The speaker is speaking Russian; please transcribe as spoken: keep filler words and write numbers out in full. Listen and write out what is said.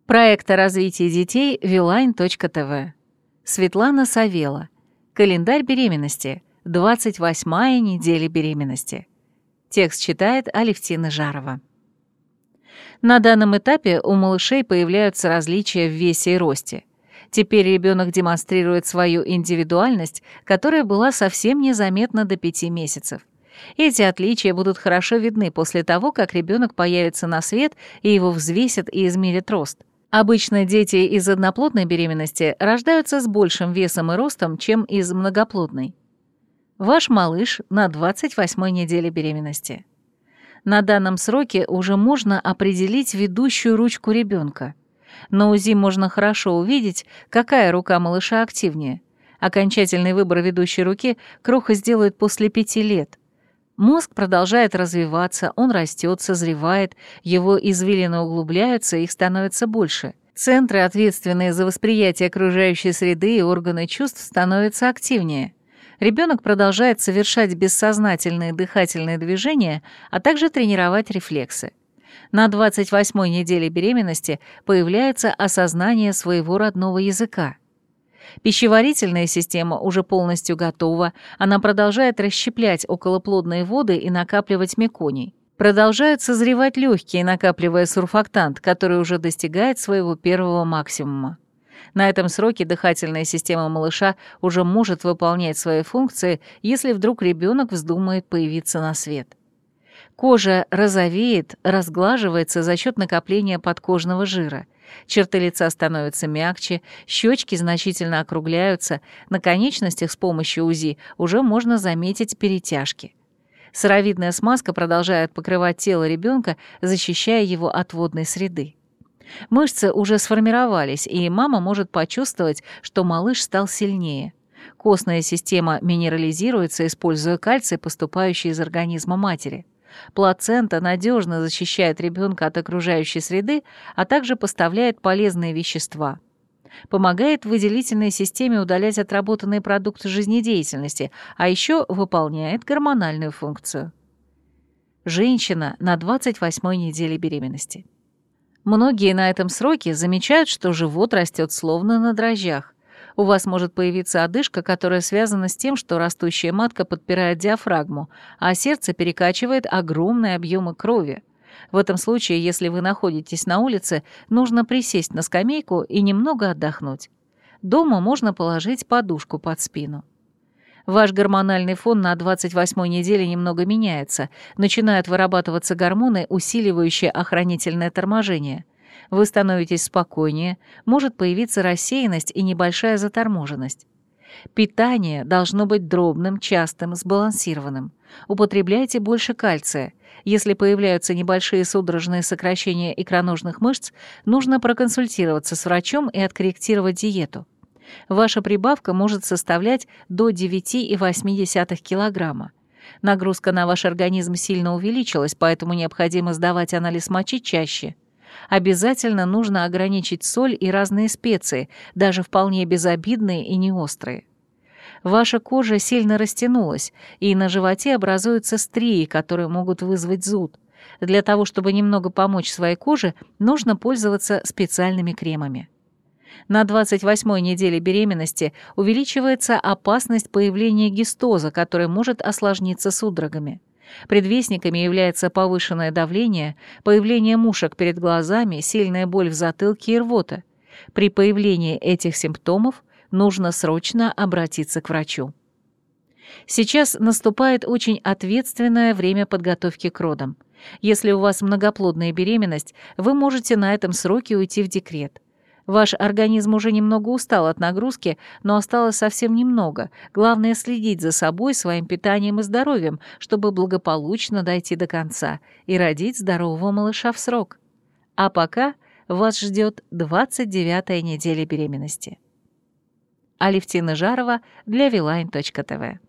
Проект о развитии детей вилайн точка тэ вэ. Светлана Савела. Календарь беременности. двадцать восьмая неделя беременности. Текст читает Алевтина Жарова. На данном этапе у малышей появляются различия в весе и росте. Теперь ребенок демонстрирует свою индивидуальность, которая была совсем незаметна до пяти месяцев. Эти отличия будут хорошо видны после того, как ребенок появится на свет и его взвесят и измерят рост. Обычно дети из одноплодной беременности рождаются с большим весом и ростом, чем из многоплодной. Ваш малыш на двадцать восьмой неделе беременности. На данном сроке уже можно определить ведущую ручку ребенка. На УЗИ можно хорошо увидеть, какая рука малыша активнее. Окончательный выбор ведущей руки Кроха сделает после пяти лет. Мозг продолжает развиваться, он растет, созревает, его извилины углубляются, их становится больше. Центры, ответственные за восприятие окружающей среды и органы чувств, становятся активнее. Ребенок продолжает совершать бессознательные дыхательные движения, а также тренировать рефлексы. На двадцать восьмой неделе беременности появляется осознание своего родного языка. Пищеварительная система уже полностью готова, она продолжает расщеплять околоплодные воды и накапливать меконий. Продолжают созревать легкие, накапливая сурфактант, который уже достигает своего первого максимума. На этом сроке дыхательная система малыша уже может выполнять свои функции, если вдруг ребенок вздумает появиться на свет. Кожа розовеет, разглаживается за счет накопления подкожного жира. Черты лица становятся мягче, щечки значительно округляются, на конечностях с помощью УЗИ уже можно заметить перетяжки. Сыровидная смазка продолжает покрывать тело ребенка, защищая его от водной среды. Мышцы уже сформировались, и мама может почувствовать, что малыш стал сильнее. Костная система минерализируется, используя кальций, поступающий из организма матери. Плацента надежно защищает ребенка от окружающей среды, а также поставляет полезные вещества. Помогает выделительной системе удалять отработанные продукты жизнедеятельности, а еще выполняет гормональную функцию. Женщина на двадцать восьмой неделе беременности. Многие на этом сроке замечают, что живот растет словно на дрожжах. У вас может появиться одышка, которая связана с тем, что растущая матка подпирает диафрагму, а сердце перекачивает огромные объемы крови. В этом случае, если вы находитесь на улице, нужно присесть на скамейку и немного отдохнуть. Дома можно положить подушку под спину. Ваш гормональный фон на двадцать восьмой неделе немного меняется, начинают вырабатываться гормоны, усиливающие охранительное торможение. Вы становитесь спокойнее, может появиться рассеянность и небольшая заторможенность. Питание должно быть дробным, частым, сбалансированным. Употребляйте больше кальция. Если появляются небольшие судорожные сокращения икроножных мышц, нужно проконсультироваться с врачом и откорректировать диету. Ваша прибавка может составлять до девять целых восемь десятых килограмма. Нагрузка на ваш организм сильно увеличилась, поэтому необходимо сдавать анализ мочи чаще. Обязательно нужно ограничить соль и разные специи, даже вполне безобидные и неострые. Ваша кожа сильно растянулась, и на животе образуются стрии, которые могут вызвать зуд. Для того, чтобы немного помочь своей коже, нужно пользоваться специальными кремами. На двадцать восьмой неделе беременности увеличивается опасность появления гистоза, который может осложниться судорогами. Предвестниками является повышенное давление, появление мушек перед глазами, сильная боль в затылке и рвота. При появлении этих симптомов нужно срочно обратиться к врачу. Сейчас наступает очень ответственное время подготовки к родам. Если у вас многоплодная беременность, вы можете на этом сроке уйти в декрет. Ваш организм уже немного устал от нагрузки, но осталось совсем немного. Главное следить за собой, своим питанием и здоровьем, чтобы благополучно дойти до конца и родить здорового малыша в срок. А пока вас ждет двадцать девятая неделя беременности. Алевтина Жарова для вилайн точка тэ вэ.